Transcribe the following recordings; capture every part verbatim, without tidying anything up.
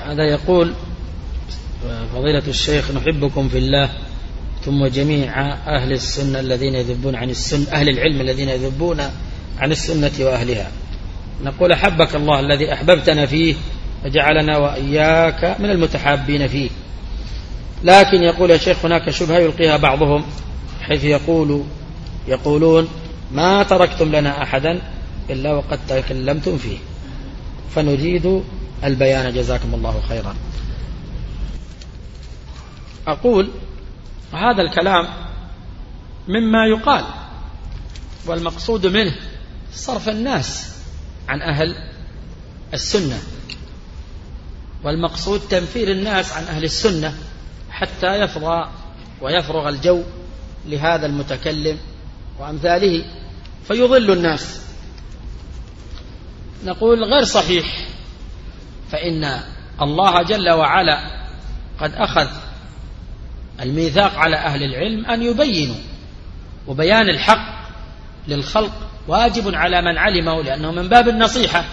هذا يقول: فضيلة الشيخ، نحبكم في الله، ثم جميع أهل السنة الذين يذبون عن السنة، أهل العلم الذين يذبون عن السنة وأهلها، نقول: أحبك الله الذي أحببتنا فيه وجعلنا وإياك من المتحابين فيه. لكن يقول يا شيخ هناك شبهة يلقيها بعضهم، حيث يقول يقولون: ما تركتم لنا أحدا إلا وقد تكلمتم فيه، فنريد البيان جزاكم الله خيرا. أقول: هذا الكلام مما يقال، والمقصود منه صرف الناس عن أهل السنة، والمقصود تنفير الناس عن أهل السنة حتى يفضى ويفرغ الجو لهذا المتكلم وأمثاله فيضل الناس. نقول: غير صحيح، فإن الله جل وعلا قد أخذ الميثاق على أهل العلم أن يبينوا، وبيان الحق للخلق واجب على من علمه، لأنه من باب النصيحة.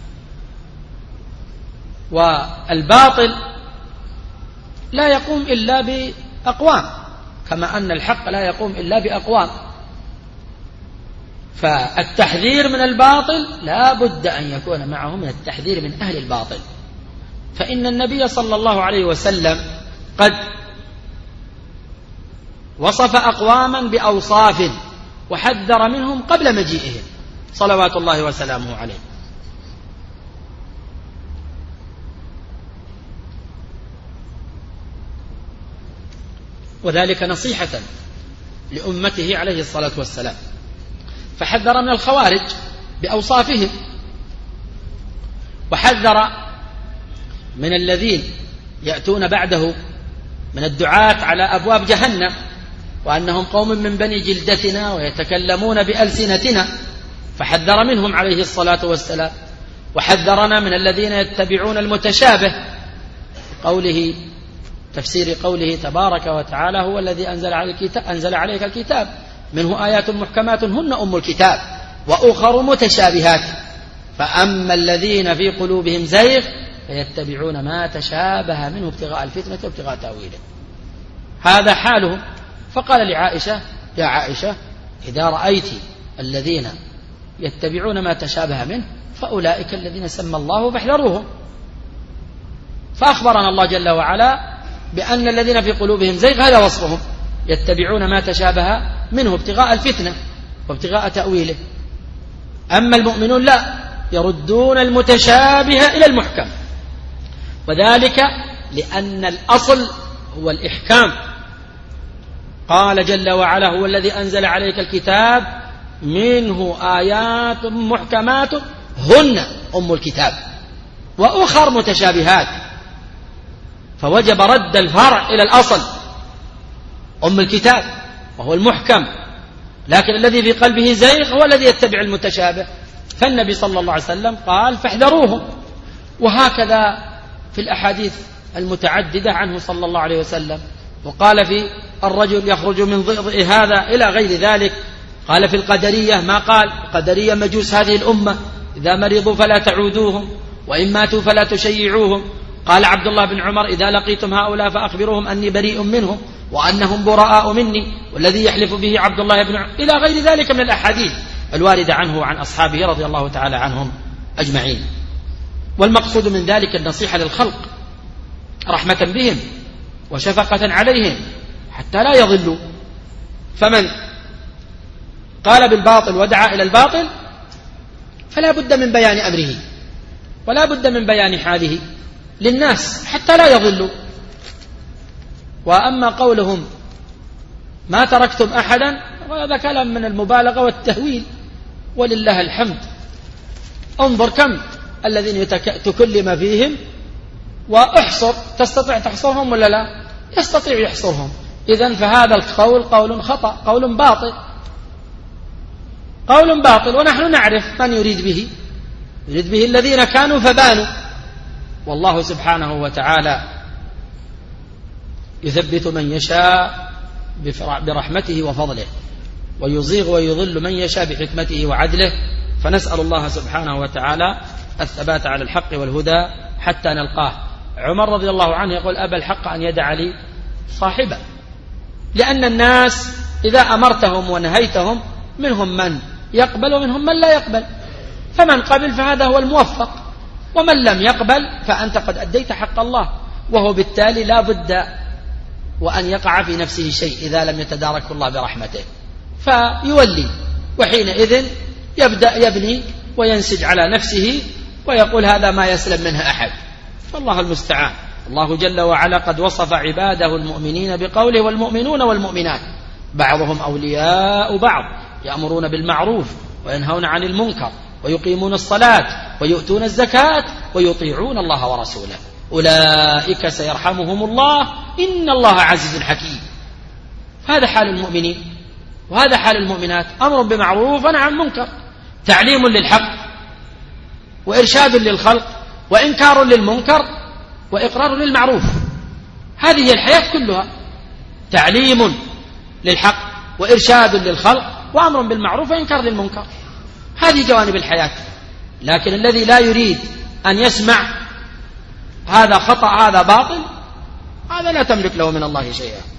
والباطل لا يقوم إلا بأقوام، كما أن الحق لا يقوم إلا بأقوام. فالتحذير من الباطل لا بد أن يكون معه من التحذير من أهل الباطل، فإن النبي صلى الله عليه وسلم قد وصف أقواما بأوصاف وحذر منهم قبل مجيئهم صلوات الله وسلامه عليه. وذلك نصيحة لأمته عليه الصلاة والسلام، فحذر من الخوارج بأوصافهم، وحذر من الذين يأتون بعده من الدعاة على أبواب جهنم، وأنهم قوم من بني جلدتنا ويتكلمون بألسنتنا، فحذر منهم عليه الصلاة والسلام. وحذرنا من الذين يتبعون المتشابه، قوله تفسير قوله تبارك وتعالى: هو الذي أنزل عليك الكتاب, أنزل عليك الكتاب منه آيات محكمات هن أم الكتاب وأخر متشابهات، فأما الذين في قلوبهم زيغ فيتبعون ما تشابه منه ابتغاء الفتنة وابتغاء تأويله. هذا حالهم. فقال لعائشة: يا عائشة، إذا رأيت الذين يتبعون ما تشابه منه فأولئك الذين سمى الله فاحذروهم. فأخبرنا الله جل وعلا بأن الذين في قلوبهم زيغ هذا وصفهم، يتبعون ما تشابه منه ابتغاء الفتنة وابتغاء تأويله. أما المؤمنون لا، يردون المتشابه إلى المحكم، وذلك لأن الأصل هو الإحكام. قال جل وعلا: هو الذي أنزل عليك الكتاب منه آيات محكمات هن أم الكتاب وأخر متشابهات، فوجب رد الفرع إلى الأصل أم الكتاب وهو المحكم، لكن الذي في قلبه زيغ هو الذي يتبع المتشابه. فالنبي صلى الله عليه وسلم قال: فاحذروهم. وهكذا في الأحاديث المتعددة عنه صلى الله عليه وسلم. وقال في الرجل يخرج من ضئضئ هذا إلى غير ذلك. قال في القدرية ما قال: القدرية مجوس هذه الأمة، إذا مرضوا فلا تعودوهم، وإن ماتوا فلا تشيعوهم. قال عبد الله بن عمر: إذا لقيتم هؤلاء فأخبروهم أني بريء منهم وأنهم براء مني، والذي يحلف به عبد الله بن عمر، إلى غير ذلك من الأحاديث الواردة عنه وعن أصحابه رضي الله تعالى عنهم أجمعين. والمقصود من ذلك النصيحة للخلق رحمة بهم وشفقة عليهم حتى لا يضلوا. فمن قال بالباطل ودعا إلى الباطل فلا بد من بيان أمره ولا بد من بيان حاله للناس حتى لا يضلوا. وأما قولهم ما تركتم أحدا، وهذا كلام من المبالغة والتهويل، ولله الحمد. انظر كم الذين تكلم فيهم وأحصر، تستطيع تحصرهم ولا لا؟ يستطيع يحصرهم. إذن فهذا القول قول خطأ، قول باطل، قول باطل. ونحن نعرف من يريد به، يريد به الذين كانوا فبانوا. والله سبحانه وتعالى يثبت من يشاء برحمته وفضله، ويزيغ ويضل من يشاء بحكمته وعدله. فنسأل الله سبحانه وتعالى الثبات على الحق والهدى حتى نلقاه. عمر رضي الله عنه يقول أبى الحق أن يدع لي صاحبه، لأن الناس إذا أمرتهم ونهيتهم منهم من يقبل ومنهم من لا يقبل، فمن قبل فهذا هو الموفق، ومن لم يقبل فأنت قد أديت حق الله، وهو بالتالي لا بد وأن يقع في نفسه شيء إذا لم يتدارك الله برحمته، فيولي، وحينئذ يبدأ يبني وينسج على نفسه ويقول هذا ما يسلم منه أحد، فالله المستعان. الله جل وعلا قد وصف عباده المؤمنين بقوله والمؤمنون والمؤمنات بعضهم أولياء بعض يأمرون بالمعروف وينهون عن المنكر ويقيمون الصلاة ويؤتون الزكاة ويطيعون الله ورسوله أولئك سيرحمهم الله إن الله عزيز حكيم. هذا حال المؤمنين وهذا حال المؤمنات، أمر بمعروف ونهي عن منكر، تعليم للحق وإرشاد للخلق وإنكار للمنكر وإقرار للمعروف. هذه هي الحياة كلها، تعليم للحق وإرشاد للخلق وأمر بالمعروف وإنكار للمنكر، هذه جوانب الحياة. لكن الذي لا يريد أن يسمع هذا خطأ هذا باطل، هذا لا تملك له من الله شيئا.